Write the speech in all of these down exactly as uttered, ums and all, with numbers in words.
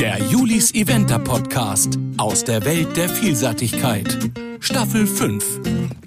Der Julis Eventer Podcast aus der Welt der Vielseitigkeit. Staffel fünf.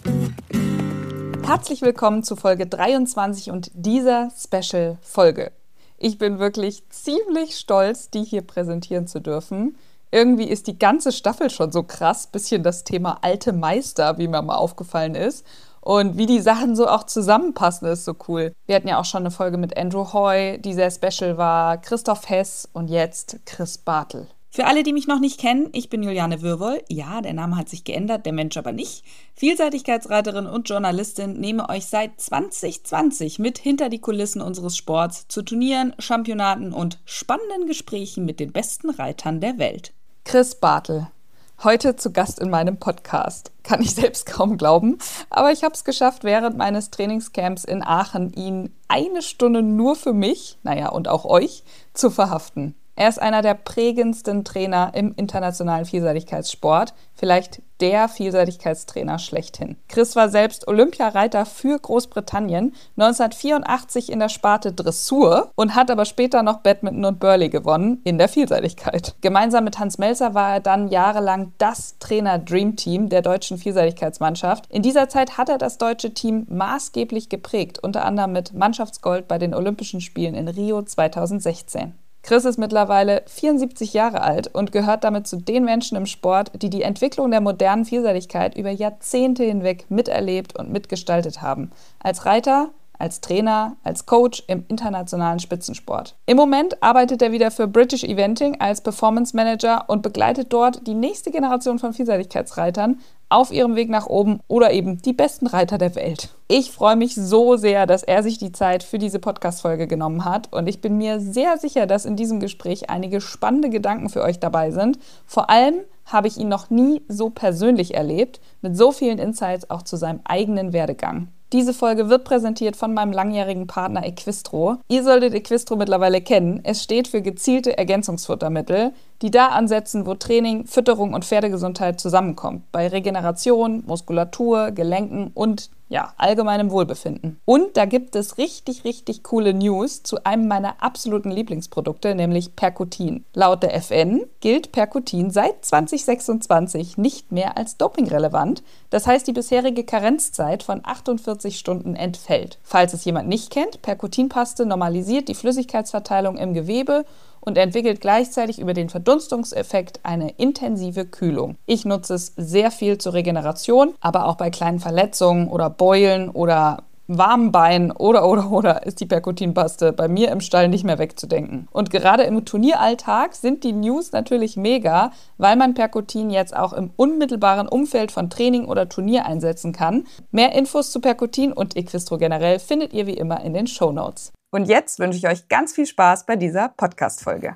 Herzlich willkommen zu Folge dreiundzwanzig und dieser Special-Folge. Ich bin wirklich ziemlich stolz, die hier präsentieren zu dürfen. Irgendwie ist die ganze Staffel schon so krass, bisschen das Thema alte Meister, wie mir mal aufgefallen ist. Und wie die Sachen so auch zusammenpassen, ist so cool. Wir hatten ja auch schon eine Folge mit Andrew Hoy, die sehr special war, Christoph Hess und jetzt Chris Bartel. Für alle, die mich noch nicht kennen, ich bin Juliane Würwoll. Ja, der Name hat sich geändert, der Mensch aber nicht. Vielseitigkeitsreiterin und Journalistin, nehme euch seit zwanzig zwanzig mit hinter die Kulissen unseres Sports zu Turnieren, Championaten und spannenden Gesprächen mit den besten Reitern der Welt. Chris Bartel. Heute zu Gast in meinem Podcast. Kann ich selbst kaum glauben, aber ich habe es geschafft, während meines Trainingscamps in Aachen ihn eine Stunde nur für mich, naja und auch euch, zu verhaften. Er ist einer der prägendsten Trainer im internationalen Vielseitigkeitssport, vielleicht der Vielseitigkeitstrainer schlechthin. Chris war selbst Olympiareiter für Großbritannien, neunzehnhundertvierundachtzig in der Sparte Dressur und hat aber später noch Badminton und Burley gewonnen in der Vielseitigkeit. Gemeinsam mit Hans Melzer war er dann jahrelang das Trainer-Dream-Team der deutschen Vielseitigkeitsmannschaft. In dieser Zeit hat er das deutsche Team maßgeblich geprägt, unter anderem mit Mannschaftsgold bei den Olympischen Spielen in Rio zweitausendsechzehn. Chris ist mittlerweile vierundsiebzig Jahre alt und gehört damit zu den Menschen im Sport, die die Entwicklung der modernen Vielseitigkeit über Jahrzehnte hinweg miterlebt und mitgestaltet haben. Als Reiter, als Trainer, als Coach im internationalen Spitzensport. Im Moment arbeitet er wieder für British Eventing als Performance Manager und begleitet dort die nächste Generation von Vielseitigkeitsreitern auf ihrem Weg nach oben oder eben die besten Reiter der Welt. Ich freue mich so sehr, dass er sich die Zeit für diese Podcast-Folge genommen hat und ich bin mir sehr sicher, dass in diesem Gespräch einige spannende Gedanken für euch dabei sind. Vor allem habe ich ihn noch nie so persönlich erlebt, mit so vielen Insights auch zu seinem eigenen Werdegang. Diese Folge wird präsentiert von meinem langjährigen Partner Equistro. Ihr solltet Equistro mittlerweile kennen. Es steht für gezielte Ergänzungsfuttermittel, die da ansetzen, wo Training, Fütterung und Pferdegesundheit zusammenkommt. Bei Regeneration, Muskulatur, Gelenken und ja, allgemeinem Wohlbefinden. Und da gibt es richtig, richtig coole News zu einem meiner absoluten Lieblingsprodukte, nämlich Percutin. Laut der F N gilt Percutin seit zwanzig sechsundzwanzig nicht mehr als dopingrelevant. Das heißt, die bisherige Karenzzeit von achtundvierzig Stunden entfällt. Falls es jemand nicht kennt, Percutinpaste normalisiert die Flüssigkeitsverteilung im Gewebe und entwickelt gleichzeitig über den Verdunstungseffekt eine intensive Kühlung. Ich nutze es sehr viel zur Regeneration, aber auch bei kleinen Verletzungen oder Beulen oder warmen Beinen oder, oder, oder ist die Percutinpaste bei mir im Stall nicht mehr wegzudenken. Und gerade im Turnieralltag sind die News natürlich mega, weil man Percutin jetzt auch im unmittelbaren Umfeld von Training oder Turnier einsetzen kann. Mehr Infos zu Percutin und Equistro generell findet ihr wie immer in den Shownotes. Und jetzt wünsche ich euch ganz viel Spaß bei dieser Podcast-Folge.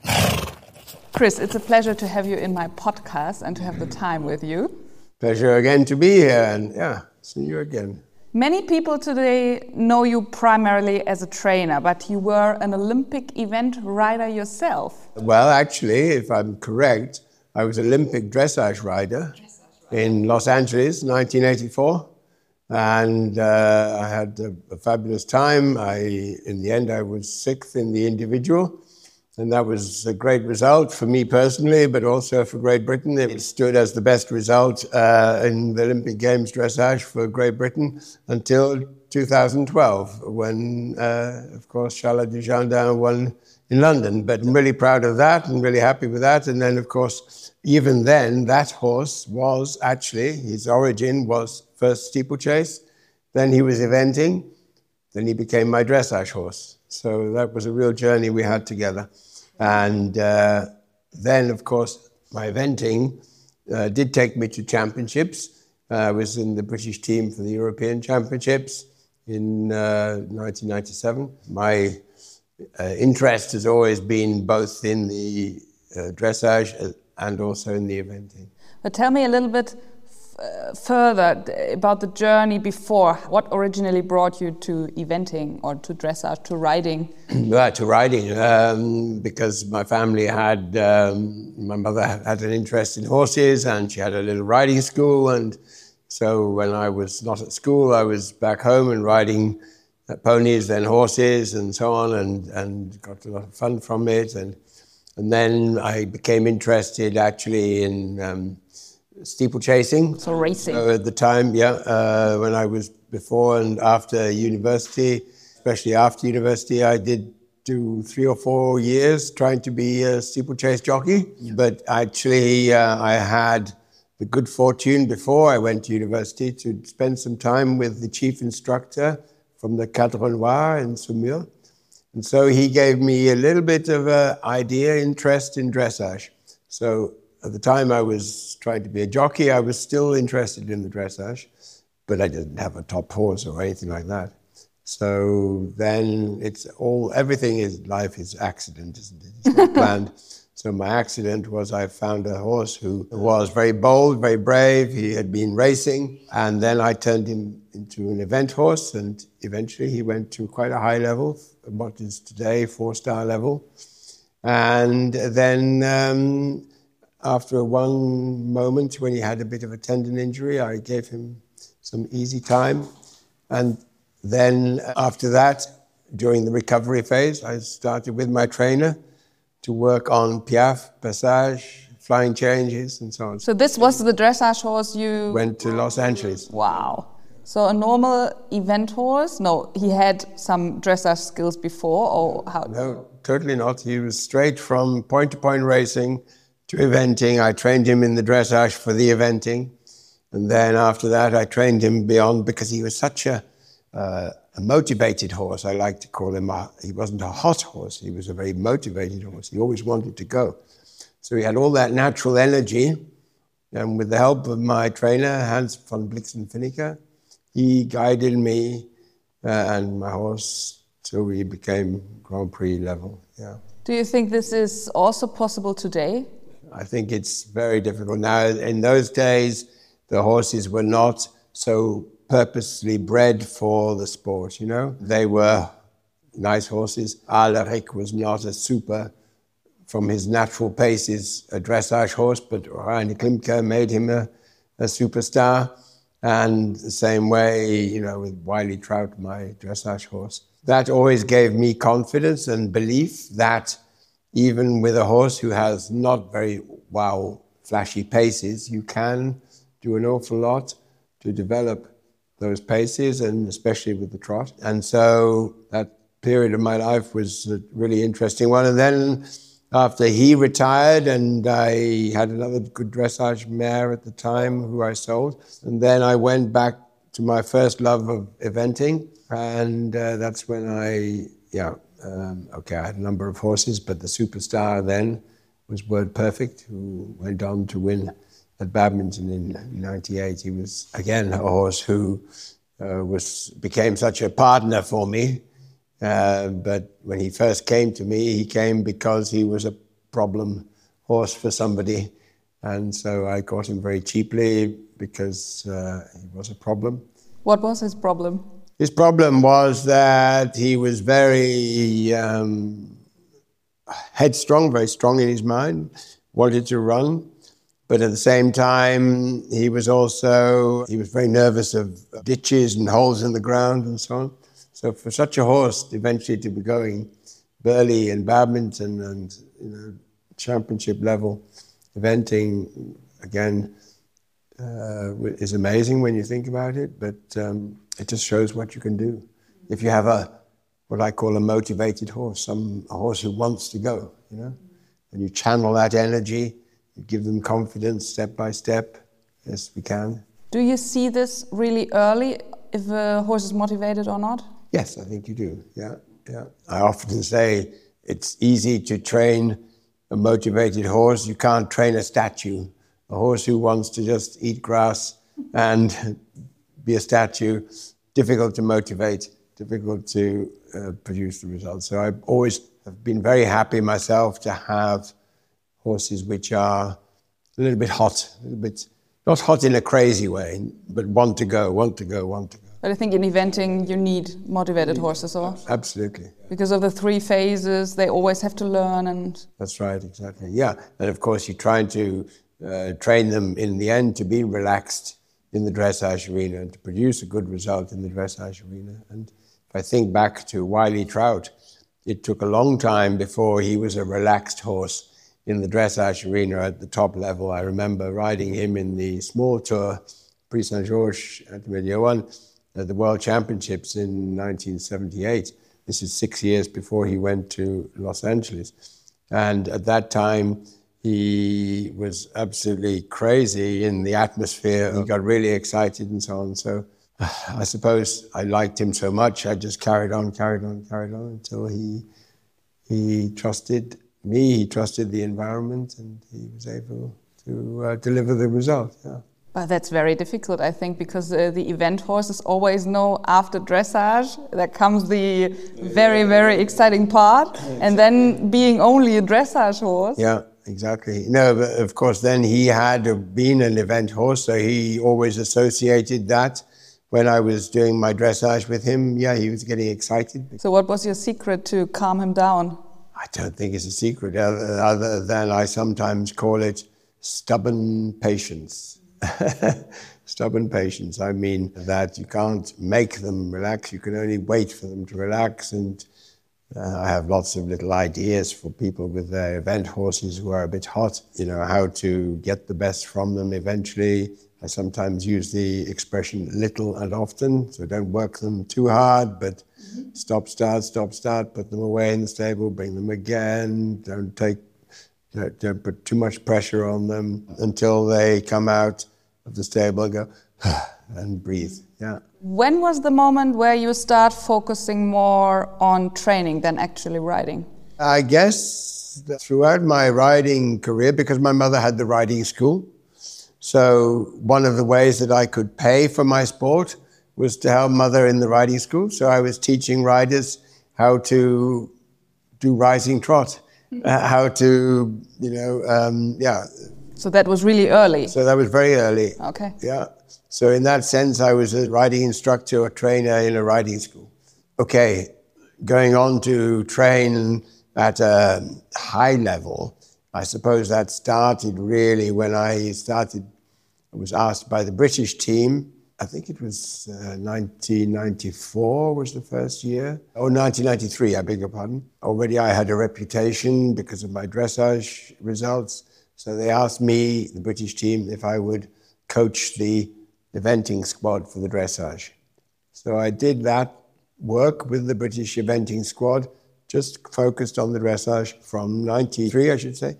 Chris, it's a pleasure to have you in my podcast and to have the time with you. Pleasure again to be here and yeah, see you again. Many people today know you primarily as a trainer, but you were an Olympic event rider yourself. Well, actually, if I'm correct, I was Olympic dressage rider in Los Angeles, nineteen eighty-four. And uh, I had a, a fabulous time. I, in the end, I was sixth in the individual. And that was a great result for me personally, but also for Great Britain. It stood as the best result uh, in the Olympic Games dressage for Great Britain until two thousand twelve, when, uh, of course, Charlotte Dujardin won in London. But I'm really proud of that and really happy with that. And then, of course, even then, that horse was actually, his origin was first steeplechase, then he was eventing, then he became my dressage horse. So that was a real journey we had together. And uh, then, of course, my eventing uh, did take me to championships. Uh, I was in the British team for the European Championships in uh, nineteen ninety-seven. My uh, interest has always been both in the uh, dressage and also in the eventing. But tell me a little bit uh, further about the journey before. What originally brought you to eventing or to dressage, to riding? Yeah, to riding, um, because my family had, um, my mother had an interest in horses and she had a little riding school. And so when I was not at school, I was back home and riding ponies, then horses and so on, and, and got a lot of fun from it. And And then I became interested actually in um, steeplechasing. So racing. So at the time, yeah, uh, when I was before and after university, especially after university, I did do three or four years trying to be a steeplechase jockey. But actually, uh, I had the good fortune before I went to university to spend some time with the chief instructor from the Cadre Noir in Saumur. And so he gave me a little bit of an idea, interest in dressage. So at the time I was trying to be a jockey, I was still interested in the dressage, but I didn't have a top horse or anything like that. So then it's all, everything is, life is accident, isn't it? It's not planned. So my accident was I found a horse who was very bold, very brave. He had been racing. And then I turned him into an event horse. And eventually he went to quite a high level, what is today four-star level. And then um, after one moment when he had a bit of a tendon injury, I gave him some easy time. And then after that, during the recovery phase, I started with my trainer to work on piaffe, passage, flying changes, and so on. So this was the dressage horse you... Went to Los Angeles. Wow. So a normal event horse? No, he had some dressage skills before, or how? No, totally not. He was straight from point-to-point racing to eventing. I trained him in the dressage for the eventing. And then after that, I trained him beyond, because he was such a, uh, a motivated horse. I like to call him, a, he wasn't a hot horse. He was a very motivated horse. He always wanted to go. So he had all that natural energy. And with the help of my trainer, Hans von Blixen-Finneker, he guided me uh, and my horse till we became Grand Prix level. Yeah. Do you think this is also possible today? I think it's very difficult. Now, in those days, the horses were not so purposely bred for the sport, you know. They were nice horses. Alaric was not a super, from his natural paces, a dressage horse, but Reiner Klimke made him a, a superstar. And the same way, you know, with Wiley Trout, my dressage horse. That always gave me confidence and belief that even with a horse who has not very, wow, flashy paces, you can do an awful lot to develop those paces, and especially with the trot. And so that period of my life was a really interesting one. And then after he retired, and I had another good dressage mare at the time who I sold, and then I went back to my first love of eventing, and uh, that's when I, yeah, um, okay, I had a number of horses, but the superstar then was Word Perfect, who went on to win at Badminton in ninety-eight. He was, again, a horse who uh, was became such a partner for me. Uh, but when he first came to me, he came because he was a problem horse for somebody. And so I got him very cheaply because uh, he was a problem. What was his problem? His problem was that he was very um, headstrong, very strong in his mind, wanted to run. But at the same time, he was also, he was very nervous of ditches and holes in the ground and so on. So for such a horse eventually to be going Burghley and Badminton and, you know, championship level eventing, again, uh, is amazing when you think about it, but um, it just shows what you can do. If you have a, what I call a motivated horse, some a horse who wants to go, you know, and you channel that energy, you give them confidence step by step. Yes, we can. Do you see this really early, if a horse is motivated or not? Yes, I think you do, yeah, yeah. I often say it's easy to train a motivated horse. You can't train a statue. A horse who wants to just eat grass and be a statue, difficult to motivate, difficult to uh, produce the results. So I always have been very happy myself to have horses which are a little bit hot, a little bit, not hot in a crazy way, but want to go, want to go, want to go. But I think in eventing you need motivated horses, or? Absolutely. Because of the three phases, they always have to learn and... That's right, exactly, yeah. And of course you're trying to uh, train them in the end to be relaxed in the dressage arena and to produce a good result in the dressage arena. And if I think back to Wiley Trout, it took a long time before he was a relaxed horse in the dressage arena at the top level. I remember riding him in the small tour, Prix Saint-Georges at Mediolan, at the World Championships in nineteen seventy-eight. This is six years before he went to Los Angeles. And at that time, he was absolutely crazy in the atmosphere. He got really excited and so on. So I suppose I liked him so much, I just carried on, carried on, carried on until he he trusted me, he trusted the environment, and he was able to uh, deliver the result. Yeah. But that's very difficult, I think, because uh, the event horses always know after dressage that comes the very, very exciting part, and then being only a dressage horse. Yeah, exactly. No, but of course, then he had been an event horse, so he always associated that. When I was doing my dressage with him, yeah, he was getting excited. So what was your secret to calm him down? I don't think it's a secret, other, other than I sometimes call it stubborn patience. Stubborn patience. I mean that you can't make them relax, you can only wait for them to relax. And uh, I have lots of little ideas for people with their event horses who are a bit hot, you know, how to get the best from them eventually. I sometimes use the expression little and often, so don't work them too hard, but mm-hmm. stop, start, stop, start, put them away in the stable, bring them again, don't take, don't, don't put too much pressure on them until they come out of the stable and go, and breathe, yeah. When was the moment where you start focusing more on training than actually riding? I guess that throughout my riding career, because my mother had the riding school, so one of the ways that I could pay for my sport was to help mother in the riding school. So I was teaching riders how to do rising trot, uh, how to, you know, um, yeah. So that was really early? So that was very early. Okay. Yeah. So in that sense, I was a riding instructor or trainer in a riding school. Okay, going on to train at a high level, I suppose that started really when I started, I was asked by the British team, I think it was uh, nineteen ninety-four was the first year, or nineteen ninety-three, I beg your pardon. Already I had a reputation because of my dressage results, so they asked me, the British team, if I would coach the eventing squad for the dressage. So I did that work with the British eventing squad, just focused on the dressage from ninety-three, I should say,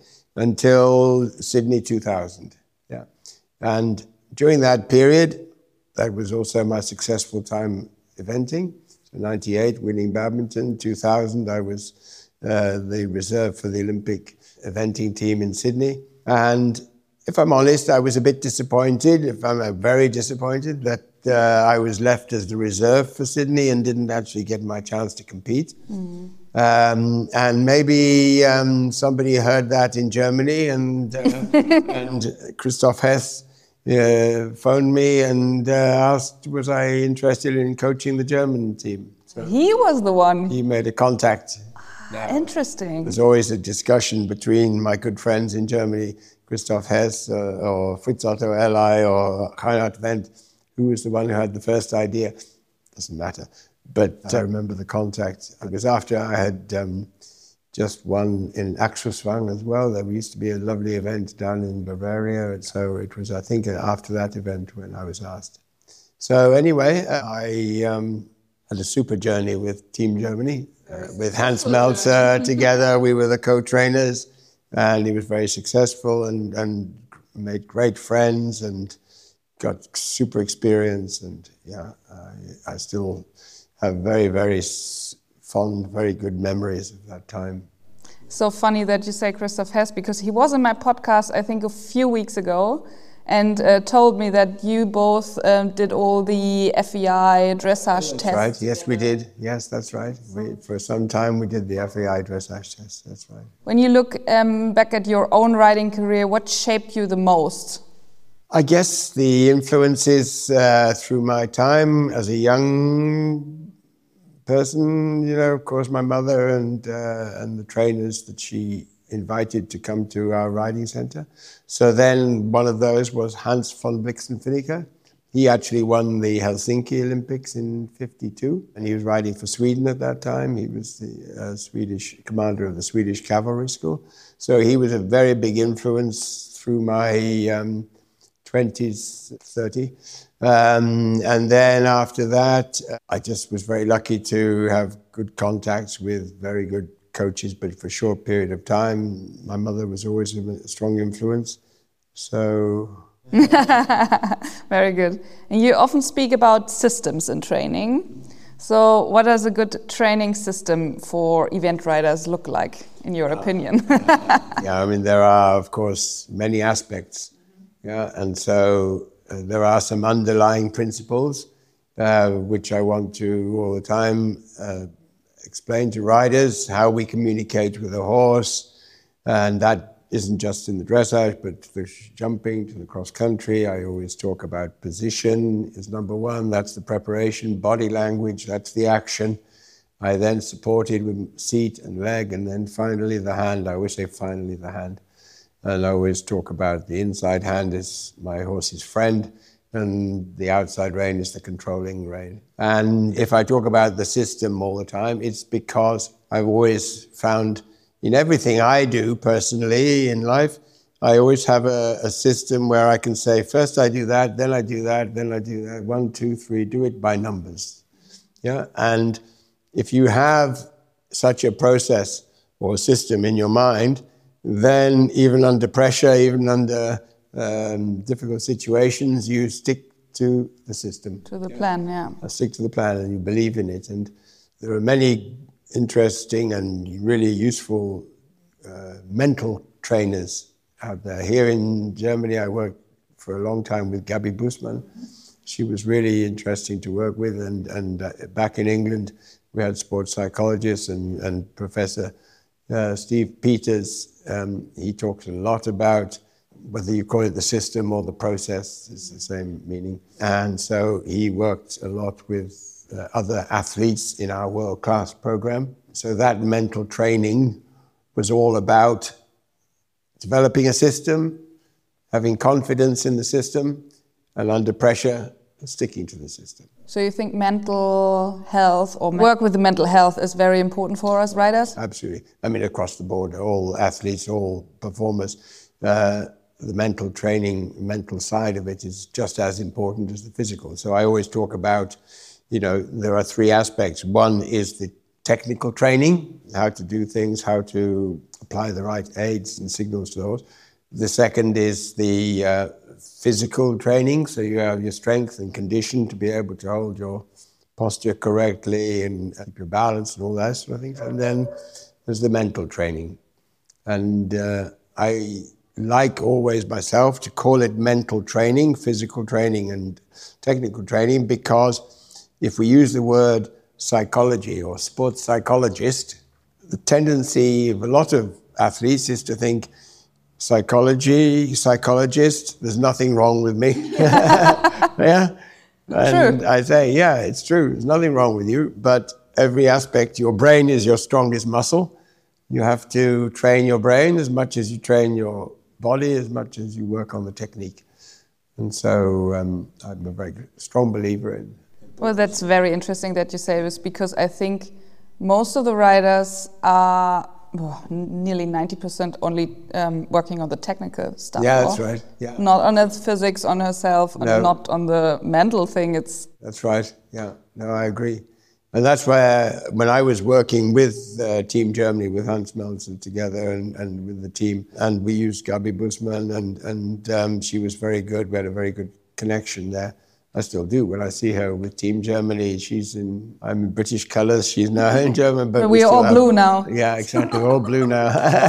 until Sydney two thousand. Yeah. And during that period, that was also my successful time eventing. So ninety-eight, winning badminton. two thousand, I was uh, the reserve for the Olympic eventing team in Sydney. And if I'm honest, I was a bit disappointed, if I'm uh, very disappointed, that uh, I was left as the reserve for Sydney and didn't actually get my chance to compete. Mm. Um, and maybe um, somebody heard that in Germany, and, uh, and Christoph Hess uh, phoned me and uh, asked, was I interested in coaching the German team? So he was the one. He made a contact. Now, interesting. There's always a discussion between my good friends in Germany, Christoph Hess uh, or Fritz Otto Eli or Reinhard Wendt, who was the one who had the first idea. Doesn't matter. But I remember the contact. It was after I had um, just won in Axelswang as well. There used to be a lovely event down in Bavaria. And so it was, I think, after that event when I was asked. So anyway, I um, had a super journey with Team Germany. Uh, with Hans Melzer together, we were the co-trainers, and he was very successful and, and made great friends and got super experience. And yeah, I, I still have very, very fond, very good memories of that time. So funny that you say Christoph Hess, because he was in my podcast, I think, a few weeks ago, and uh, told me that you both um, did all the F E I dressage that's tests. Right. Yes, we did. Yes, that's right. We, for some time, we did the F E I dressage test. That's right. When you look um, back at your own riding career, what shaped you the most? I guess the influences uh, through my time as a young person, you know, of course, my mother and uh, and the trainers that she invited to come to our riding center. So then one of those was Hans von Blixen-Finnicker, He actually won the Helsinki Olympics in fifty-two, and he was riding for Sweden at that time. He was the uh, Swedish commander of the Swedish Cavalry School. So he was a very big influence through my um, twenties, thirty. Um, and then after that, I just was very lucky to have good contacts with very good coaches, but for a short period of time. My mother was always a strong influence. So... Very good. And you often speak about systems in training. So what does a good training system for event riders look like, in your opinion? uh, yeah, I mean, there are, of course, many aspects. Yeah, and so uh, there are some underlying principles uh, which I want to all the time uh, explain to riders, how we communicate with a horse, and that isn't just in the dressage, but the jumping, to the cross-country. I always talk about position is number one. That's the preparation. Body language, that's the action. I then support it with seat and leg, and then finally the hand. I always say finally the hand. And I always talk about the inside hand is my horse's friend, and the outside rein is the controlling rein. And if I talk about the system all the time, it's because I've always found in everything I do personally in life, I always have a, a system where I can say, first I do that, then I do that, then I do that, one, two, three, do it by numbers. Yeah, and if you have such a process or a system in your mind, then even under pressure, even under um, difficult situations, you stick to the system. To the yeah. plan, yeah. I stick to the plan and you believe in it. And there are many interesting and really useful uh, mental trainers out there. Here in Germany, I worked for a long time with Gabi Bussmann. She was really interesting to work with. And, and uh, back in England, we had sports psychologists and, and Professor uh, Steve Peters. Um, he talks a lot about whether you call it the system or the process, it's the same meaning. And so he worked a lot with Uh, other athletes in our world-class program. So that mental training was all about developing a system, having confidence in the system, and under pressure, sticking to the system. So you think mental health or work with the mental health is very important for us riders? Absolutely. I mean, across the board, all athletes, all performers, uh, the mental training, mental side of it is just as important as the physical. So I always talk about, you know, there are three aspects. One is the technical training, how to do things, how to apply the right aids and signals to those. The second is the uh, physical training, so you have your strength and condition to be able to hold your posture correctly and keep your balance and all that sort of things. And then there's the mental training. And uh, I like always myself to call it mental training, physical training and technical training, because if we use the word psychology or sports psychologist, the tendency of a lot of athletes is to think psychology, psychologist, there's nothing wrong with me. Yeah. And true. I say, yeah, it's true. There's nothing wrong with you, but every aspect, your brain is your strongest muscle. You have to train your brain as much as you train your body, as much as you work on the technique. And so um, I'm a very strong believer in. Well, that's very interesting that you say this, because I think most of the riders are oh, nearly ninety percent only um, working on the technical stuff. Yeah, that's right. Yeah. Not on its physics, on herself, No. and not on the mental thing. It's That's right. Yeah. No, I agree. And that's where, when I was working with uh, Team Germany, with Hans Melzer together and, and with the team, and we used Gabi Bussmann, and, and um, she was very good. We had a very good connection there. I still do. When I see her with Team Germany, she's in, I'm in British colours, she's now in German. But we're we all have, blue now. Yeah, exactly. We're all blue now.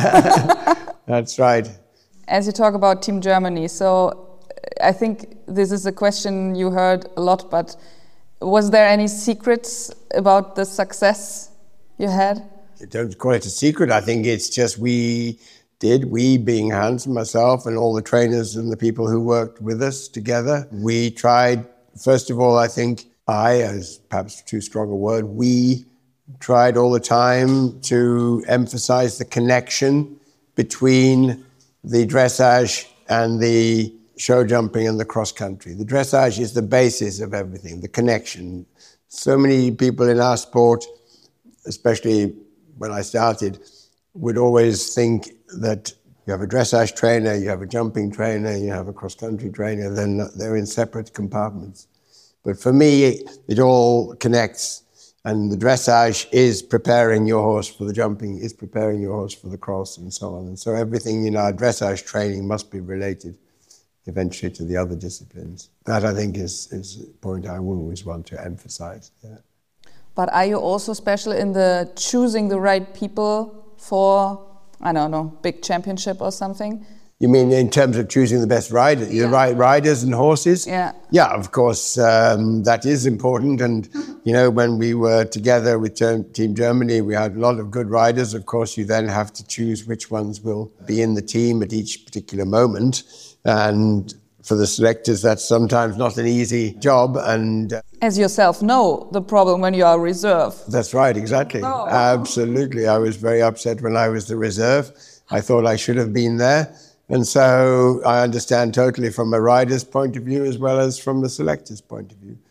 That's right. As you talk about Team Germany, so I think this is a question you heard a lot, but was there any secrets about the success you had? I don't call it a secret. I think it's just we did, we being Hans and myself and all the trainers and the people who worked with us together, we tried, first of all, I think I, as perhaps too strong a word, we tried all the time to emphasize the connection between the dressage and the show jumping and the cross country. The dressage is the basis of everything, the connection. So many people in our sport, especially when I started, would always think that you have a dressage trainer, you have a jumping trainer, you have a cross-country trainer, then they're in separate compartments. But for me, it all connects, and the dressage is preparing your horse for the jumping, is preparing your horse for the cross, and so on. And so everything in our dressage training must be related eventually to the other disciplines. That, I think, is, is a point I always want to emphasize. Yeah. But are you also special in the choosing the right people for, I don't know, big championship or something? You mean in terms of choosing the best rider, yeah. the right riders and horses? Yeah. Yeah, of course, um, that is important. And, you know, when we were together with Team Germany, we had a lot of good riders. Of course, you then have to choose which ones will be in the team at each particular moment. And for the selectors, that's sometimes not an easy job. And uh, as yourself know, the problem when you are reserve. That's right, exactly. Oh. Absolutely. I was very upset when I was the reserve. I thought I should have been there. And so I understand totally from a rider's point of view as well as from the selector's point of view.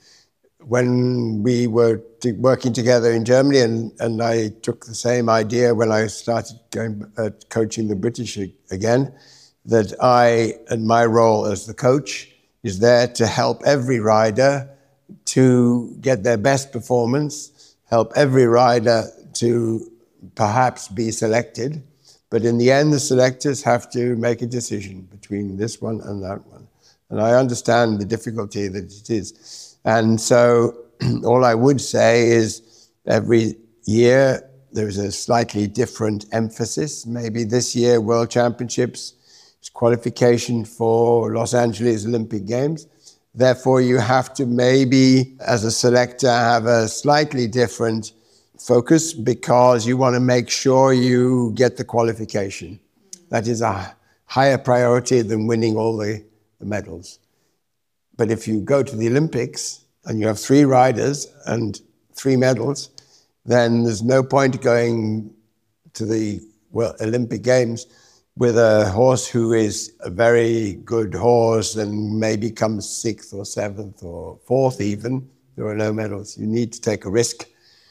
When we were t- working together in Germany, and, and I took the same idea when I started going, uh, coaching the British again, that I, and my role as the coach, is there to help every rider to get their best performance, help every rider to perhaps be selected. But in the end, the selectors have to make a decision between this one and that one. And I understand the difficulty that it is. And so all I would say is every year there's a slightly different emphasis. Maybe this year, World Championships, it's qualification for Los Angeles Olympic Games. Therefore, you have to maybe, as a selector, have a slightly different focus because you want to make sure you get the qualification. That is a higher priority than winning all the, the medals. But if you go to the Olympics and you have three riders and three medals, then there's no point going to the well, Olympic Games with a horse who is a very good horse and maybe comes sixth or seventh or fourth even. There are no medals. You need to take a risk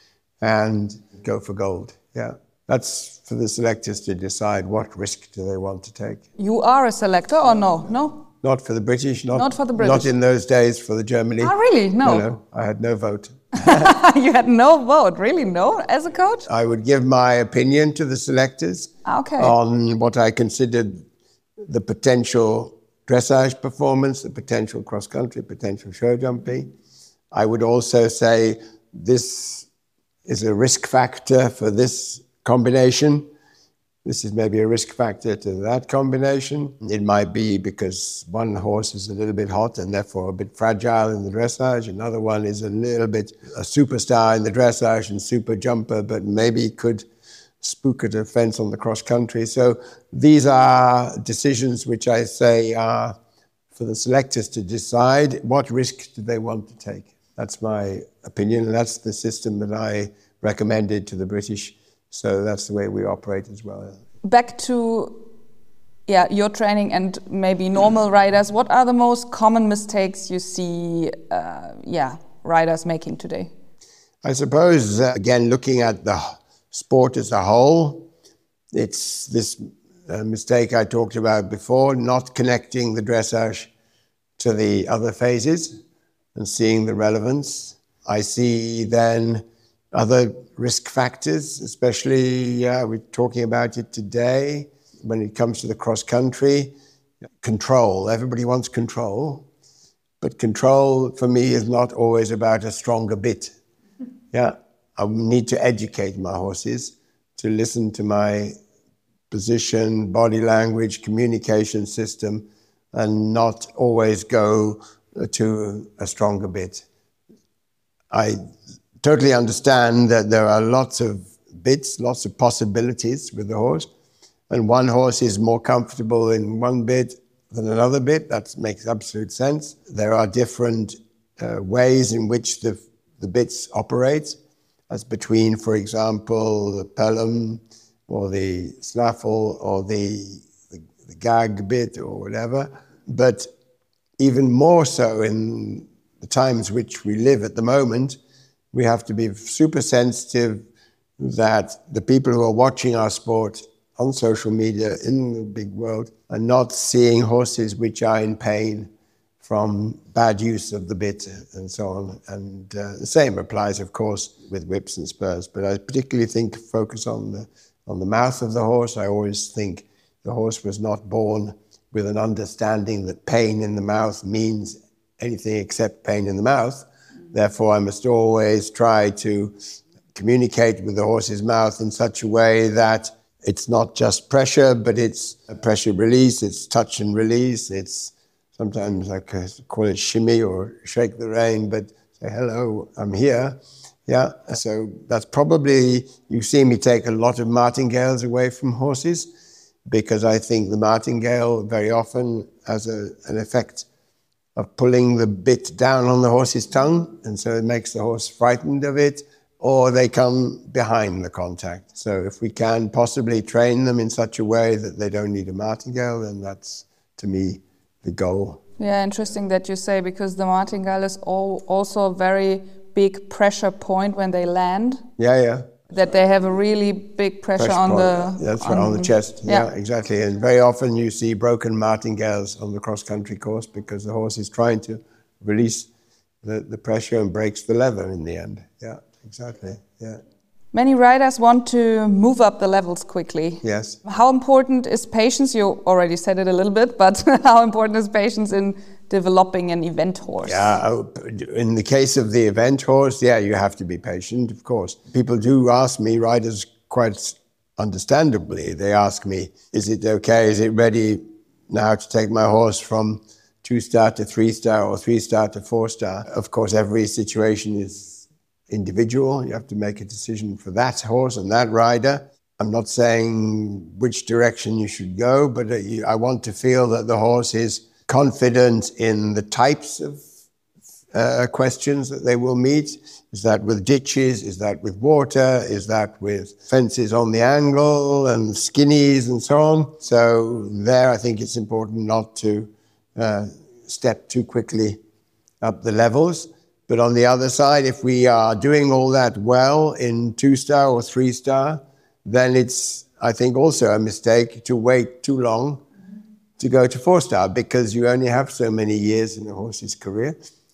and go for gold. Yeah, that's for the selectors to decide what risk do they want to take. You are a selector or no? No? Not for the British. Not, not for the British. Not in those days for the Germany. Oh, really? No. No, no. I had no vote. You had no vote, really? No, as a coach? I would give my opinion to the selectors okay. on what I considered the potential dressage performance, the potential cross-country, potential show jumping. I would also say this is a risk factor for this combination. This is maybe a risk factor to that combination. It might be because one horse is a little bit hot and therefore a bit fragile in the dressage. Another one is a little bit a superstar in the dressage and super jumper, but maybe could spook at a fence on the cross country. So these are decisions which I say are for the selectors to decide what risk do they want to take. That's my opinion, and that's the system that I recommended to the British. So that's the way we operate as well. Back to yeah, your training and maybe normal riders. What are the most common mistakes you see uh, yeah, riders making today? I suppose, uh, again, looking at the sport as a whole, it's this uh, mistake I talked about before, not connecting the dressage to the other phases and seeing the relevance. I see then other risk factors, especially, yeah, we're talking about it today, when it comes to the cross-country, control. Everybody wants control, but control for me is not always about a stronger bit. Yeah, I need to educate my horses to listen to my position, body language, communication system, and not always go to a stronger bit. I totally understand that there are lots of bits, lots of possibilities with the horse, and one horse is more comfortable in one bit than another bit. That makes absolute sense. There are different uh, ways in which the, the bits operate, as between, for example, the pelham or the snaffle or the, the, the gag bit or whatever. But even more so in the times which we live at the moment, we have to be super sensitive that the people who are watching our sport on social media in the big world are not seeing horses which are in pain from bad use of the bit and so on. And uh, the same applies, of course, with whips and spurs. But I particularly think focus on the on the mouth of the horse. I always think the horse was not born with an understanding that pain in the mouth means anything except pain in the mouth. Therefore, I must always try to communicate with the horse's mouth in such a way that it's not just pressure, but it's a pressure release, it's touch and release, it's sometimes I call it shimmy or shake the rein, but say, hello, I'm here. Yeah, so that's probably, you see me take a lot of martingales away from horses because I think the martingale very often has a, an effect of pulling the bit down on the horse's tongue, and so it makes the horse frightened of it, or they come behind the contact. So if we can possibly train them in such a way that they don't need a martingale, then that's, to me, the goal. Yeah, interesting that you say, because the martingale is all, also a very big pressure point when they land. Yeah, yeah. That they have a really big pressure, pressure on point. the... That's on, right, on the chest. Yeah. yeah, exactly. And very often you see broken martingales on the cross-country course because the horse is trying to release the, the pressure and breaks the leather in the end. Yeah, exactly. Yeah. Many riders want to move up the levels quickly. Yes. How important is patience? You already said it a little bit, but how important is patience in developing an event horse? Yeah, in the case of the event horse, yeah, you have to be patient, of course. People do ask me, riders quite understandably, they ask me, is it okay, is it ready now to take my horse from two-star to three-star or three-star to four-star? Of course, every situation is individual. You have to make a decision for that horse and that rider. I'm not saying which direction you should go, but I want to feel that the horse is confident in the types of uh, questions that they will meet. Is that with ditches? Is that with water? Is that with fences on the angle and skinnies and so on? So there I think it's important not to uh, step too quickly up the levels. But on the other side, if we are doing all that well in two-star or three-star, then it's, I think, also a mistake to wait too long to go to four-star because you only have so many years in a horse's career.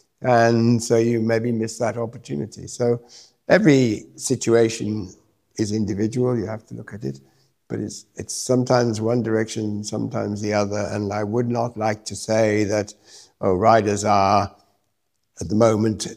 And so you maybe miss that opportunity. So every situation is individual. You have to look at it. But it's, it's sometimes one direction, sometimes the other. And I would not like to say that, oh, riders are at the moment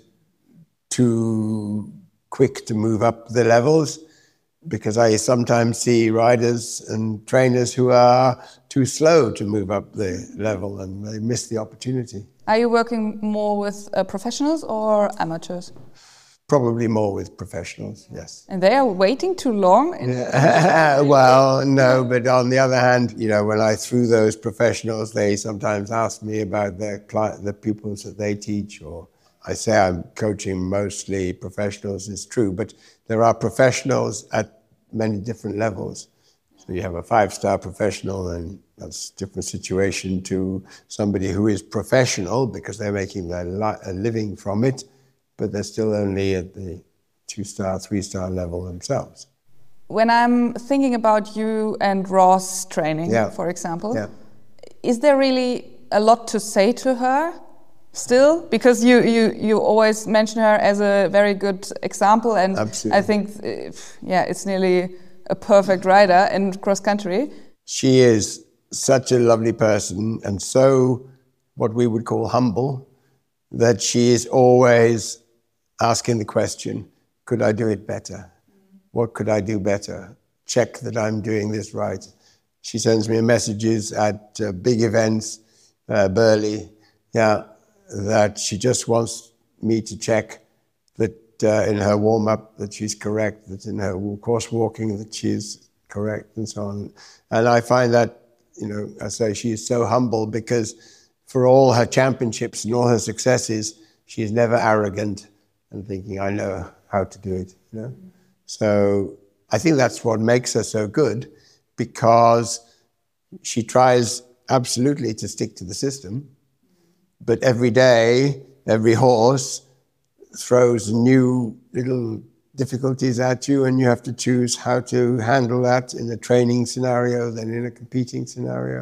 too quick to move up the levels, because I sometimes see riders and trainers who are too slow to move up the level and they miss the opportunity. Are you working more with uh, professionals or amateurs? Probably more with professionals, yes. And they are waiting too long? Yeah. Well, no, but on the other hand, you know, when I threw those professionals, they sometimes ask me about their client, the pupils that they teach, or I say I'm coaching mostly professionals, it's true, but there are professionals at many different levels. So you have a five-star professional, and that's a different situation to somebody who is professional because they're making their li- a living from it, but they're still only at the two-star, three-star level themselves. When I'm thinking about you and Ross training, yeah. for example, yeah. is there really a lot to say to her still? Because you, you, you always mention her as a very good example, and Absolutely. I think, yeah, it's nearly a perfect rider in cross-country. She is such a lovely person and so what we would call humble, that she is always asking the question, could I do it better? What could I do better? Check that I'm doing this right. She sends me messages at uh, big events, uh, Burley, yeah, that she just wants me to check that uh, in her warm-up that she's correct, that in her course walking that she's correct, and so on. And I find that, you know, I say she is so humble because for all her championships and all her successes, she's never arrogant and thinking, I know how to do it, you know? So I think that's what makes her so good, because she tries absolutely to stick to the system, But every day, every horse throws new little difficulties at you, and you have to choose how to handle that in a training scenario, then in a competing scenario.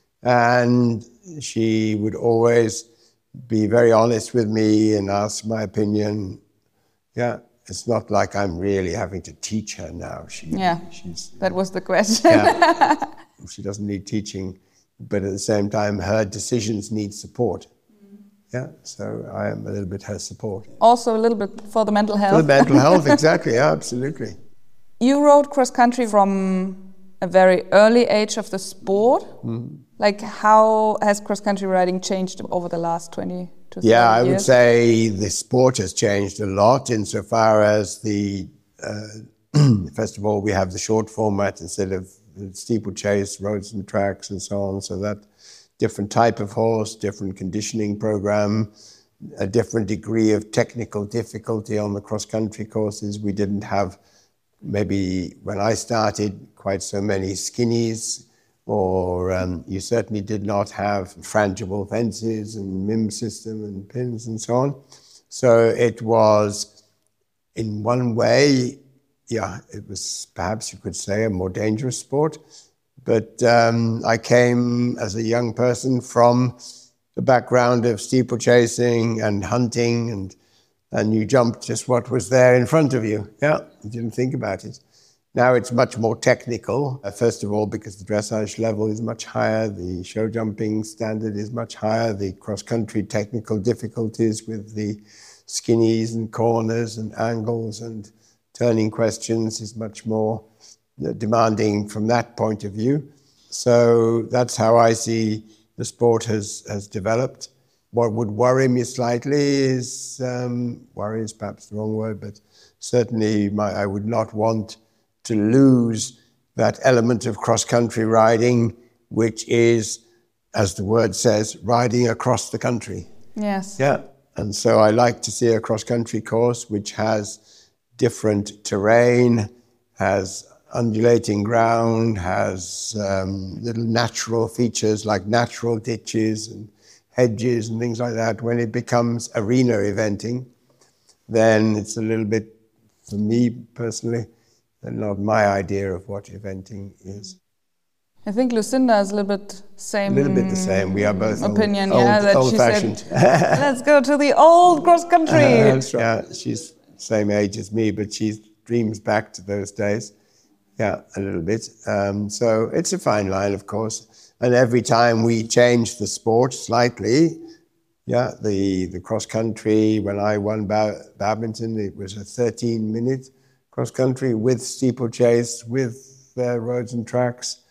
And she would always be very honest with me and ask my opinion. Yeah, it's not like I'm really having to teach her now. She, yeah, she's, that was the question. Yeah, she doesn't need teaching, but at the same time, her decisions need support. Yeah, so I am a little bit her support. Also a little bit for the mental health. For the mental health, exactly, yeah, absolutely. You rode cross-country from a very early age of the sport. Mm-hmm. Like, how has cross-country riding changed over the last twenty to thirty years? Yeah, I would say the sport has changed a lot insofar as the, uh, first of all, we have the short format instead of the steeplechase, roads and tracks and so on, so that different type of horse, different conditioning program, a different degree of technical difficulty on the cross-country courses. We didn't have, maybe when I started, quite so many skinnies, or um, you certainly did not have frangible fences and M I M system and pins and so on. So it was, in one way, yeah, it was perhaps you could say a more dangerous sport. But um, I came as a young person from the background of steeplechasing and hunting, and and you jumped just what was there in front of you. Yeah, you didn't think about it. Now it's much more technical. Uh, first of all, because the dressage level is much higher, the show jumping standard is much higher, the cross-country technical difficulties with the skinnies and corners and angles and turning questions is much more demanding from that point of view. So that's how I see the sport has, has developed. What would worry me slightly is, um, worry is perhaps the wrong word, but certainly my, I would not want to lose that element of cross-country riding, which is, as the word says, riding across the country. Yes. Yeah, and so I like to see a cross-country course which has different terrain, has undulating ground, has um, little natural features like natural ditches and hedges and things like that. When it becomes arena eventing, then it's a little bit, for me personally, not my idea of what eventing is. I think Lucinda is a little bit same. A little bit the same. We are both opinion. Old, yeah, old, that old-fashioned. She said, let's go to the old cross country. Uh, that's right. Yeah, she's the same age as me, but she dreams back to those days. Yeah, a little bit. Um, so it's a fine line, of course. And every time we change the sport slightly, yeah, the, the cross-country, when I won ba- badminton, it was a thirteen-minute cross-country with steeplechase, with uh, roads and tracks.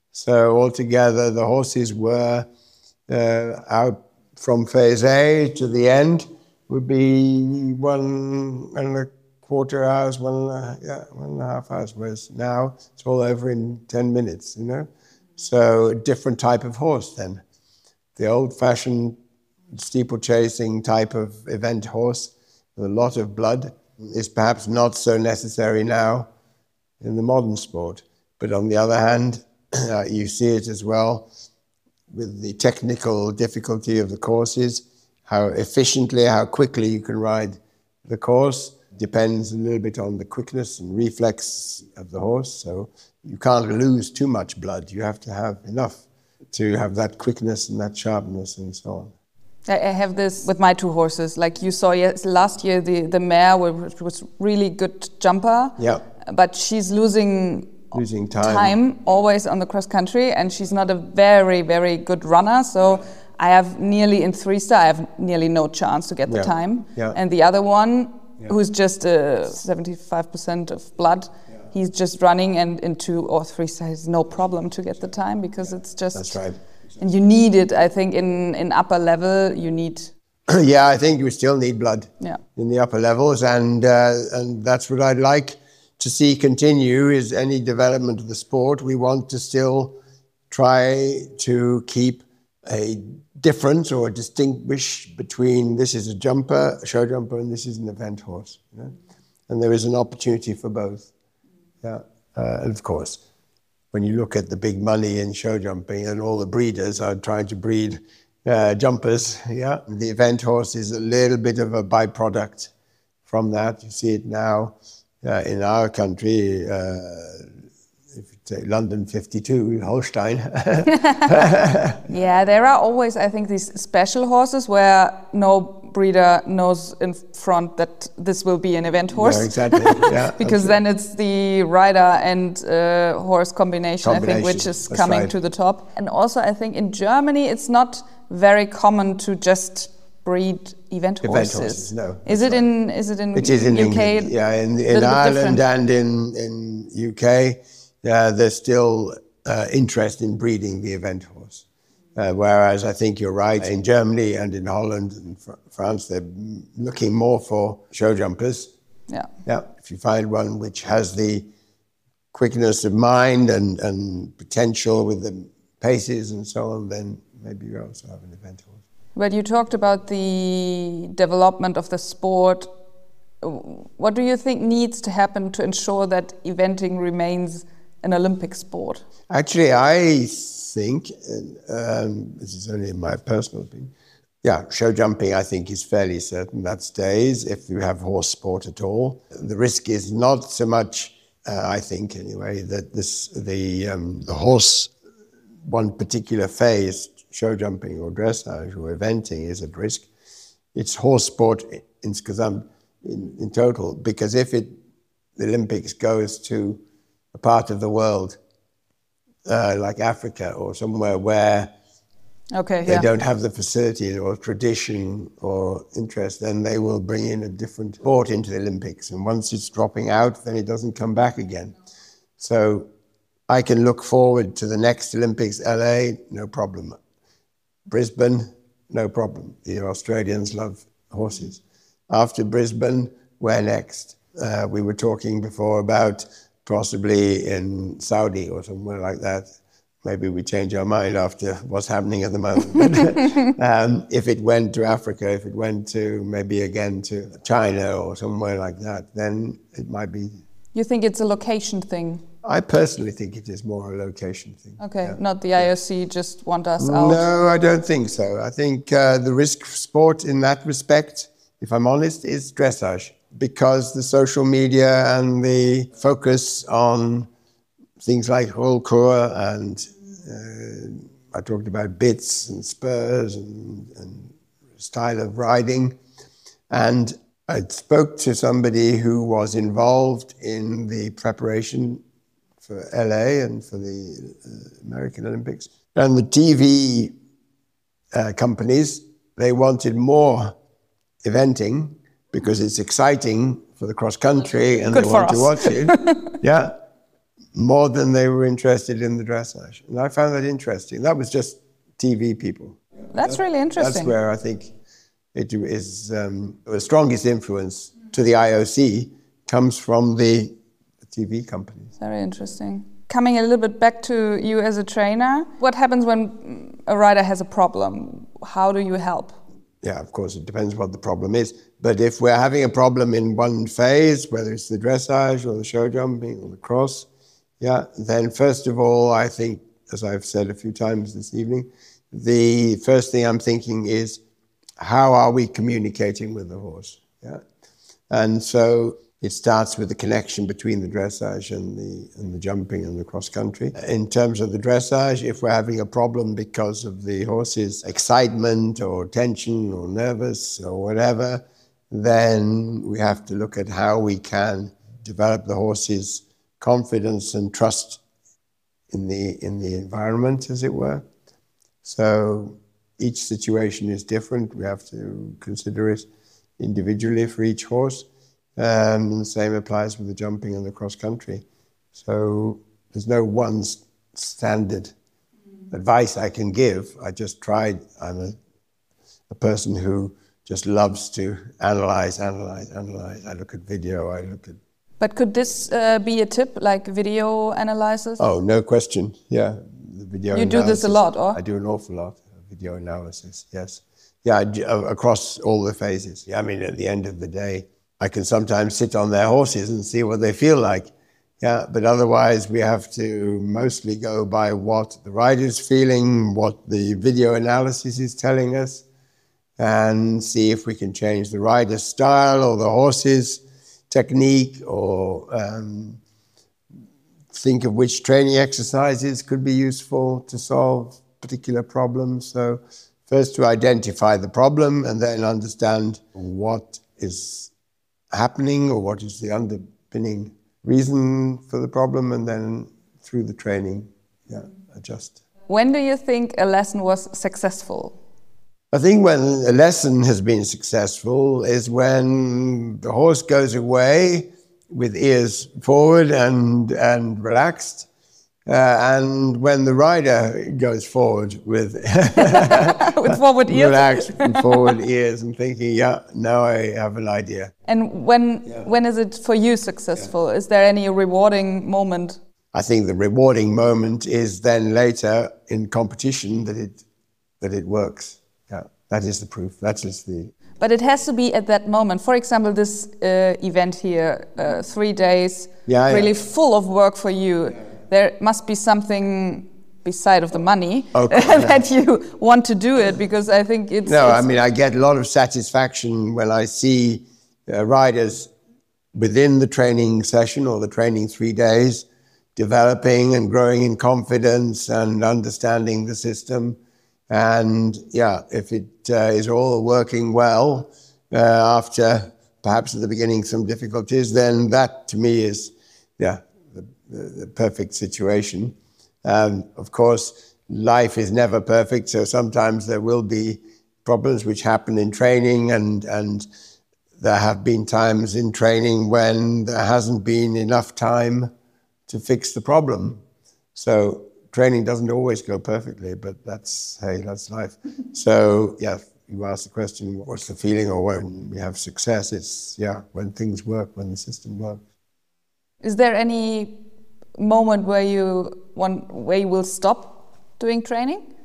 So altogether, the horses were uh, out from phase A to the end would be one and a quarter hours, one and a, yeah, one and a half hours, whereas now it's all over in ten minutes, you know? So a different type of horse then. The old-fashioned steeplechasing type of event horse with a lot of blood is perhaps not so necessary now in the modern sport. But on the other hand, uh, you see it as well with the technical difficulty of the courses, how efficiently, how quickly you can ride the course. Depends a little bit on the quickness and reflex of the horse. So you can't lose too much blood. You have to have enough to have that quickness and that sharpness and so on. I have this with my two horses. Like you saw yes, last year, the, the mare was, was really good jumper. Yeah. But she's losing, losing time. time always on the cross country, and she's not a very, very good runner. So I have nearly in three star, I have nearly no chance to get the yeah. time. Yeah. And the other one, yeah. who's just uh, seventy-five percent of blood, yeah. he's just running, and in two or three star, has no problem to get the time because it's just. That's right. And you need it, I think, in, in upper level, you need... yeah, I think you still need blood yeah. in the upper levels, and uh, and that's what I'd like to see continue, is any development of the sport. We want to still try to keep a difference or distinguish between this is a jumper, a show jumper, and this is an event horse. You know? And there is an opportunity for both. Yeah, uh, and of course, when you look at the big money in show jumping and all the breeders are trying to breed uh, jumpers. Yeah, the event horse is a little bit of a byproduct from that. You see it now uh, in our country. Uh, if you take London fifty-two, Holstein. Yeah, there are always, I think, these special horses where no breeder knows in front that this will be an event horse. No, exactly. Yeah, because then it's the rider and uh, horse combination, combination, I think, which is That's coming right. to the top. And also, I think in Germany, it's not very common to just breed event, event horses. horses. No, is it right. in? Is it in? It is in U K? England. Yeah, in, in Ireland and in in U K, uh, there's still uh, interest in breeding the event horse. Uh, whereas I think you're right, in Germany and in Holland and fr- France, they're looking more for show jumpers. Yeah. Yeah. If you find one which has the quickness of mind and, and potential with the paces and so on, then maybe you also have an event horse. But you talked about the development of the sport. What do you think needs to happen to ensure that eventing remains an Olympic sport? Actually, I think, um, this is only my personal opinion, yeah, show jumping I think is fairly certain that stays if you have horse sport at all. The risk is not so much, uh, I think anyway, that this the um, the horse, one particular phase, show jumping or dressage or eventing is at risk. It's horse sport insgesamt in, in total, because if it the Olympics goes to a part of the world uh, like Africa or somewhere where okay, they yeah. don't have the facility or tradition or interest, then they will bring in a different sport into the Olympics. And once it's dropping out, then it doesn't come back again. So I can look forward to the next Olympics, L A, no problem. Brisbane, no problem. The Australians love horses. After Brisbane, where next? Uh, we were talking before about possibly in Saudi or somewhere like that. Maybe we change our mind after what's happening at the moment. But, um, if it went to Africa, if it went to maybe again to China or somewhere like that, then it might be. You think it's a location thing? I personally think it is more a location thing. Okay, yeah. not the I O C just want us out? No, I don't think so. I think uh, the risk sport in that respect, if I'm honest, is dressage. Because the social media and the focus on things like Rollkur and uh, I talked about bits and spurs and, and style of riding. And I spoke to somebody who was involved in the preparation for L A and for the uh, American Olympics. And the T V uh, companies, they wanted more eventing because it's exciting for the cross country and Good they for want us. to watch it. Yeah, more than they were interested in the dressage. And I found that interesting. That was just T V people. That's really interesting. That's where I think it is um, the strongest influence to the I O C comes from the T V companies. Very interesting. Coming a little bit back to you as a trainer, what happens when a rider has a problem? How do you help? Yeah, of course, it depends what the problem is. But if we're having a problem in one phase, whether it's the dressage or the show jumping or the cross, yeah, then first of all, I think, as I've said a few times this evening, the first thing I'm thinking is, how are we communicating with the horse? Yeah, and so it starts with the connection between the dressage and the and the jumping and the cross country. In terms of the dressage, if we're having a problem because of the horse's excitement or tension or nervous or whatever, then we have to look at how we can develop the horse's confidence and trust in the in the environment, as it were. So each situation is different. We have to consider it individually for each horse. Um, and the same applies with the jumping and the cross country. So there's no one standard advice I can give. I just tried. I'm a, a person who just loves to analyze, analyze, analyze. I look at video, I look at... But could this uh, be a tip, like video analysis? Oh, no question. Yeah, the video You analysis. do this a lot, or? I do an awful lot of video analysis, yes. Yeah, I do, uh, across all the phases. Yeah, I mean, at the end of the day, I can sometimes sit on their horses and see what they feel like. Yeah, but otherwise we have to mostly go by what the rider's feeling, what the video analysis is telling us, and see if we can change the rider's style or the horse's technique, or um, think of which training exercises could be useful to solve particular problems. So first to identify the problem and then understand what is happening or what is the underpinning reason for the problem, and then through the training, yeah, adjust. When do you think a lesson was successful? I think when a lesson has been successful is when the horse goes away with ears forward and, and relaxed, uh, and when the rider goes forward with, with forward ears, relaxed and forward ears, and thinking, yeah, now I have an idea. And when yeah. when is it for you successful? Yeah. Is there any rewarding moment? I think the rewarding moment is then later in competition that it that it works. Yeah, that is the proof. That is the. But it has to be at that moment. For example, this uh, event here, uh, three days, yeah, really yeah. full of work for you. Yeah. There must be something beside of the money okay. that you want to do it, because I think it's... No, it's I mean, I get a lot of satisfaction when I see uh, riders within the training session or the training three days developing and growing in confidence and understanding the system. And yeah, if it uh, is all working well uh, after perhaps at the beginning some difficulties, then that to me is yeah the, the, the perfect situation. Um, of course, life is never perfect, so sometimes there will be problems which happen in training, and and there have been times in training when there hasn't been enough time to fix the problem. So training doesn't always go perfectly, but that's, hey, that's life. So, yeah, you asked the question, what's the feeling, or when we have success? It's, yeah, when things work, when the system works. Is there any moment where you want, where you will stop doing training?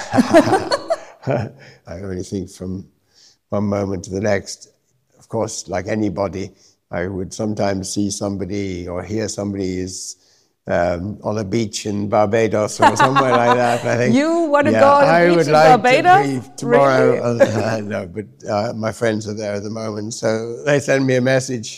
I only think from one moment to the next. Of course, like anybody, I would sometimes see somebody or hear somebody is Um, on a beach in Barbados or somewhere like that. I think you want to yeah, go on a I beach would in like Barbados? To be tomorrow. Really? uh, no, but uh, my friends are there at the moment, so they send me a message.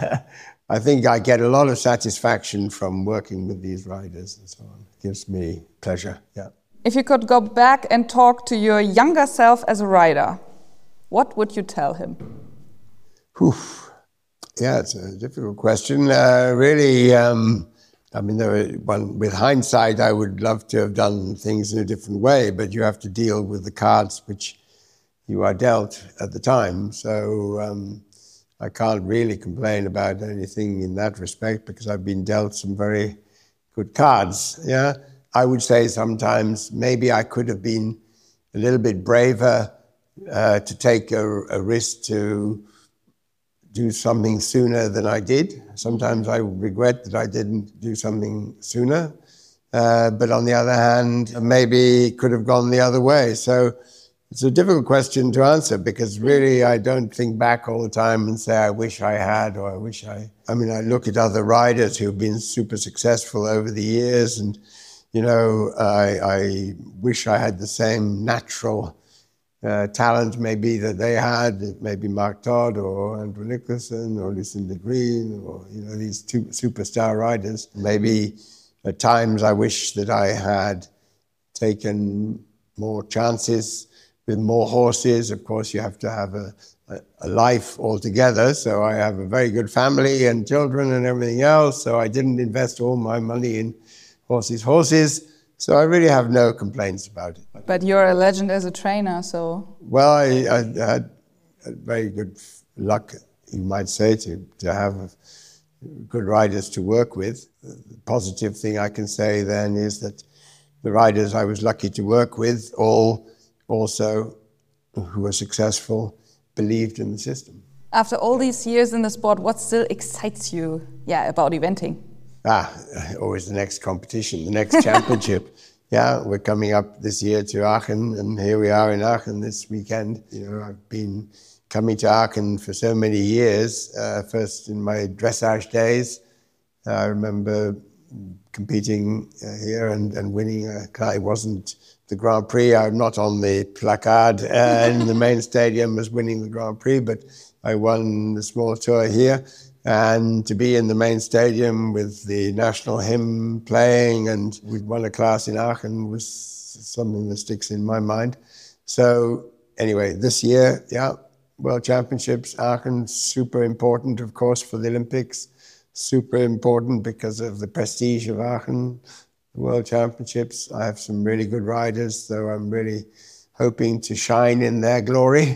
I think I get a lot of satisfaction from working with these riders and so on. It gives me pleasure. Yeah. If you could go back and talk to your younger self as a rider, what would you tell him? Whew. Yeah, it's a difficult question. Uh, really. Um, I mean, there were one, with hindsight, I would love to have done things in a different way, but you have to deal with the cards which you are dealt at the time. So um, I can't really complain about anything in that respect, because I've been dealt some very good cards. Yeah, I would say sometimes maybe I could have been a little bit braver uh, to take a, a risk to do something sooner than I did. Sometimes I regret that I didn't do something sooner. Uh, but on the other hand, maybe it could have gone the other way. So it's a difficult question to answer, because really I don't think back all the time and say, I wish I had, or I wish I... I mean, I look at other riders who've been super successful over the years, and, you know, I, I wish I had the same natural Uh, talent maybe that they had, maybe Mark Todd or Andrew Nicholson or Lucinda Green, or, you know, these two superstar riders. Maybe at times I wish that I had taken more chances with more horses. Of course, you have to have a, a, a life altogether. So I have a very good family and children and everything else. So I didn't invest all my money in horses, horses. So I really have no complaints about it. But you're a legend as a trainer, so... Well, I, I had very good luck, you might say, to, to have good riders to work with. The positive thing I can say then is that the riders I was lucky to work with all also, who were successful, believed in the system. After all these years in the sport, what still excites you, yeah, about eventing? Ah, always the next competition, the next championship. Yeah, we're coming up this year to Aachen, and here we are in Aachen this weekend. You know, I've been coming to Aachen for so many years, uh, first in my dressage days, I remember competing uh, here and, and winning. A, it wasn't the Grand Prix. I'm not on the placard uh, in the main stadium as winning the Grand Prix, but I won the small tour here. And to be in the main stadium with the national hymn playing, and we'd won a class in Aachen, was something that sticks in my mind. So anyway, this year, yeah, World Championships, Aachen, super important, of course, for the Olympics. Super important because of the prestige of Aachen, the World Championships. I have some really good riders, so I'm really hoping to shine in their glory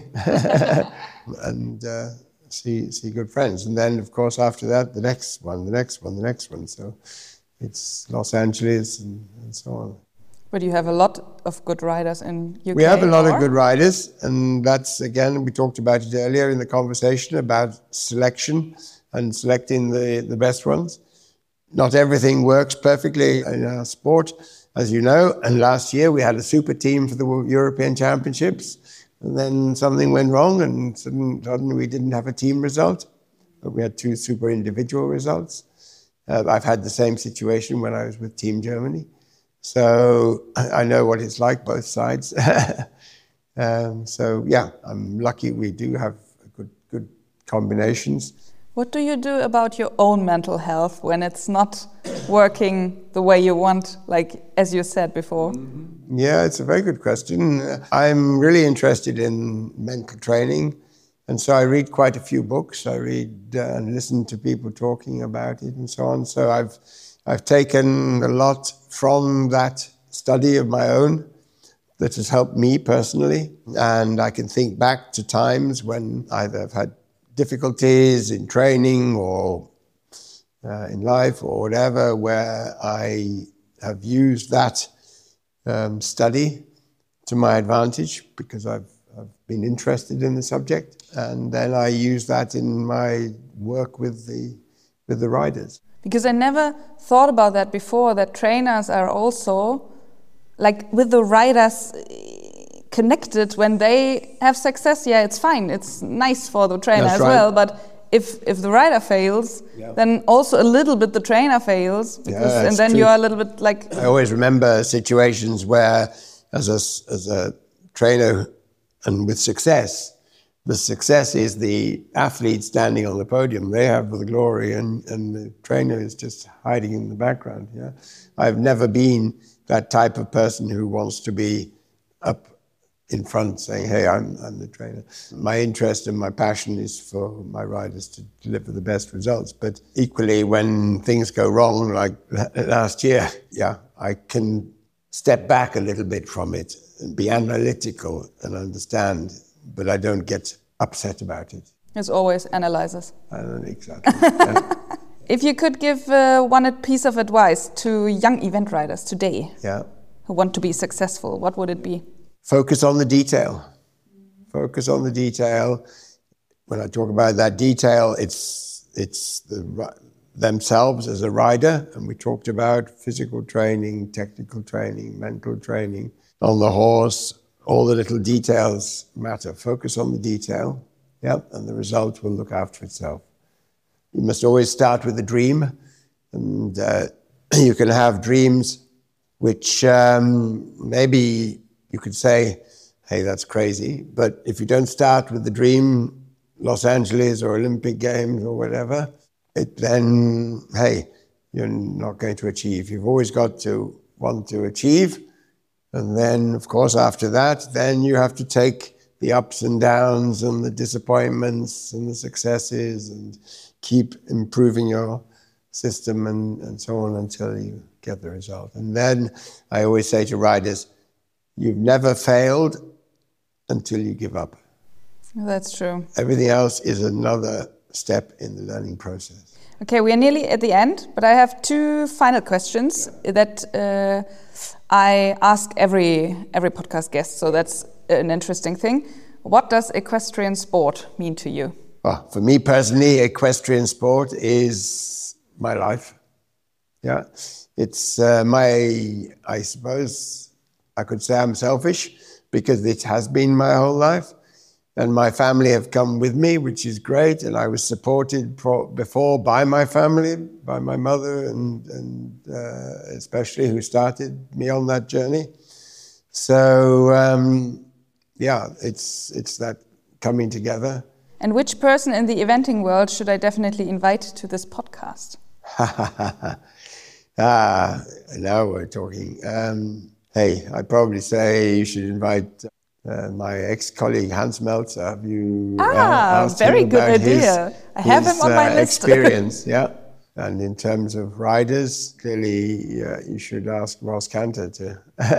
and uh, see see good friends. And then, of course, after that, the next one, the next one, the next one. So it's Los Angeles and, and so on. But you have a lot of good riders in U K. We have a lot or? of good riders, and that's, again, we talked about it earlier in the conversation about selection and selecting the, the best ones. Not everything works perfectly in our sport, as you know, and last year we had a super team for the European Championships, and then something went wrong, and suddenly we didn't have a team result, but we had two super individual results. Uh, I've had the same situation when I was with Team Germany. So I know what it's like, both sides. um, so yeah, I'm lucky we do have good, good combinations. What do you do about your own mental health when it's not working the way you want, like as you said before? Mm-hmm. Yeah, it's a very good question. I'm really interested in mental training, and so I read quite a few books. I read uh, and listen to people talking about it and so on. So I've I've taken a lot from that study of my own that has helped me personally, and I can think back to times when either I've had difficulties in training or uh, in life or whatever, where I have used that um, study to my advantage because I've, I've been interested in the subject, and then I use that in my work with the with the riders. Because I never thought about that before, that trainers are also, like, with the riders connected. When they have success, yeah, it's fine. It's nice for the trainer That's as right. well. But if if the rider fails, yeah. then also a little bit the trainer fails. Because, yeah, and then true. you're a little bit like... I always remember situations where, as a, as a trainer and with success, the success is the athlete standing on the podium. They have the glory, and, and the trainer is just hiding in the background. Yeah, I've never been that type of person who wants to be up in front saying, hey, I'm, I'm the trainer. My interest and my passion is for my riders to deliver the best results. But equally, when things go wrong, like last year, yeah, I can step back a little bit from it and be analytical and understand, but I don't get upset about it. It's always analyzes. I don't know exactly. Yeah. If you could give uh, one piece of advice to young event riders today yeah. who want to be successful, what would it be? Focus on the detail. Focus on the detail. When I talk about that detail, it's it's the themselves as a rider, and we talked about physical training, technical training, mental training, on the horse. All the little details matter. Focus on the detail, yep, and the result will look after itself. You must always start with a dream, and uh, you can have dreams which um, maybe you could say, hey, that's crazy. But if you don't start with the dream, Los Angeles or Olympic Games or whatever, it then, hey, you're not going to achieve. You've always got to want to achieve. And then, of course, after that, then you have to take the ups and downs and the disappointments and the successes and keep improving your system and, and so on until you get the result. And then I always say to riders, you've never failed until you give up. That's true. Everything else is another step in the learning process. Okay, we are nearly at the end, but I have two final questions that uh, I ask every every podcast guest, so that's an interesting thing. What does equestrian sport mean to you? Well, for me personally, equestrian sport is my life. Yeah, it's uh, my, I suppose I could say I'm selfish because it has been my whole life. And my family have come with me, which is great. And I was supported pro- before by my family, by my mother, and, and uh, especially who started me on that journey. So, um, yeah, it's it's that coming together. And which person in the eventing world should I definitely invite to this podcast? ah, now we're talking. Um, hey, I'd probably say you should invite uh, my ex-colleague Hans Melzer. Have you ah, uh, asked very him good about idea. His, I have his, him on my uh, list. Experience, yeah. And in terms of riders, clearly uh, you should ask Ross Cantor to.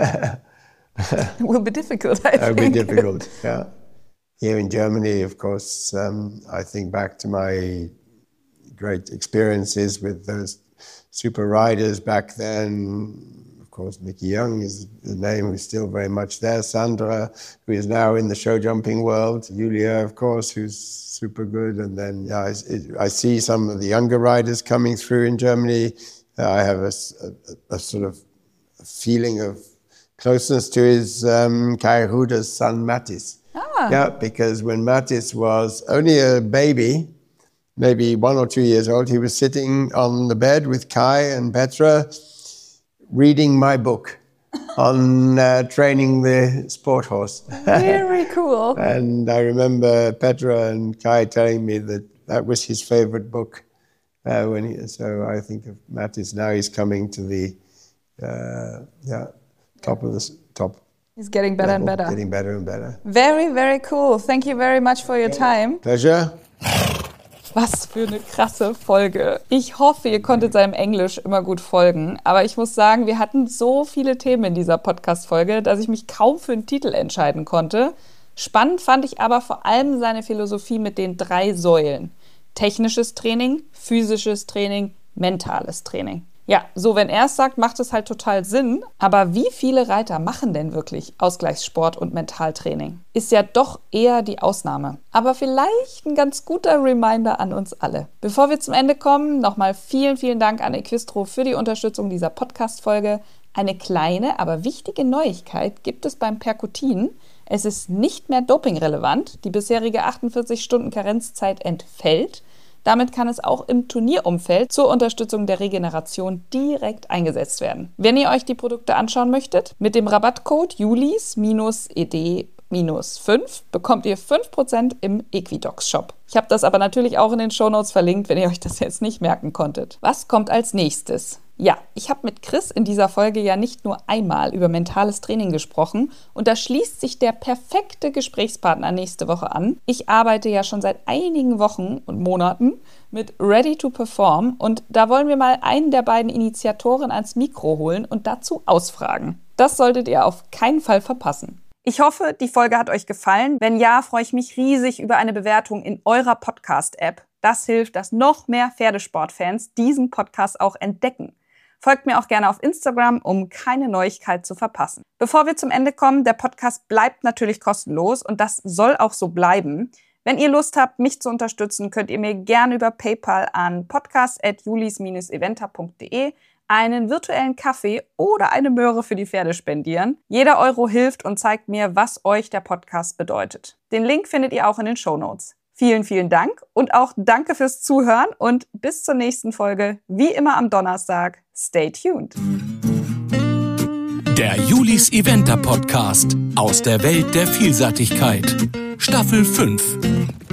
It will be difficult, I think. It will be difficult, yeah. Here in Germany, of course, um, I think back to my great experiences with those super riders back then. Of course, Mickey Young is the name who's still very much there. Sandra, who is now in the show jumping world. Julia, of course, who's super good. And then yeah, I, I see some of the younger riders coming through in Germany. Uh, I have a, a, a sort of feeling of closeness to his um, Kai Ruder's son, Mattis. Ah. Yeah, because when Mattis was only a baby, maybe one or two years old, he was sitting on the bed with Kai and Petra, reading my book on uh, training the sport horse. Very cool. And I remember Petra and Kai telling me that that was his favorite book. Uh, when he, so I think of Mattis now, he's coming to the uh, yeah top of the top. He's getting better level, and better. Getting better and better. Very, very cool. Thank you very much for your time. Pleasure. Was für eine krasse Folge. Ich hoffe, ihr konntet seinem Englisch immer gut folgen. Aber ich muss sagen, wir hatten so viele Themen in dieser Podcast-Folge, dass ich mich kaum für einen Titel entscheiden konnte. Spannend fand ich aber vor allem seine Philosophie mit den drei Säulen. Technisches Training, physisches Training, mentales Training. Ja, so wenn er es sagt, macht es halt total Sinn. Aber wie viele Reiter machen denn wirklich Ausgleichssport und Mentaltraining? Ist ja doch eher die Ausnahme. Aber vielleicht ein ganz guter Reminder an uns alle. Bevor wir zum Ende kommen, nochmal vielen, vielen Dank an Equistro für die Unterstützung dieser Podcast-Folge. Eine kleine, aber wichtige Neuigkeit gibt es beim Perkutin. Es ist nicht mehr dopingrelevant. Die bisherige achtundvierzig Stunden Karenzzeit entfällt. Damit kann es auch im Turnierumfeld zur Unterstützung der Regeneration direkt eingesetzt werden. Wenn ihr euch die Produkte anschauen möchtet, mit dem Rabattcode Julis E D fünf bekommt ihr fünf Prozent im Equidox-Shop. Ich habe das aber natürlich auch in den Shownotes verlinkt, wenn ihr euch das jetzt nicht merken konntet. Was kommt als nächstes? Ja, ich habe mit Chris in dieser Folge ja nicht nur einmal über mentales Training gesprochen und da schließt sich der perfekte Gesprächspartner nächste Woche an. Ich arbeite ja schon seit einigen Wochen und Monaten mit Ready to Perform und da wollen wir mal einen der beiden Initiatoren ans Mikro holen und dazu ausfragen. Das solltet ihr auf keinen Fall verpassen. Ich hoffe, die Folge hat euch gefallen. Wenn ja, freue ich mich riesig über eine Bewertung in eurer Podcast-App. Das hilft, dass noch mehr Pferdesportfans diesen Podcast auch entdecken. Folgt mir auch gerne auf Instagram, um keine Neuigkeit zu verpassen. Bevor wir zum Ende kommen, der Podcast bleibt natürlich kostenlos und das soll auch so bleiben. Wenn ihr Lust habt, mich zu unterstützen, könnt ihr mir gerne über PayPal an podcast at julis eventer punkt de einen virtuellen Kaffee oder eine Möhre für die Pferde spendieren. Jeder Euro hilft und zeigt mir, was euch der Podcast bedeutet. Den Link findet ihr auch in den Shownotes. Vielen, vielen Dank und auch danke fürs Zuhören und bis zur nächsten Folge. Wie immer am Donnerstag. Stay tuned. Der Julis Eventer Podcast aus der Welt der Vielseitigkeit. Staffel fünf.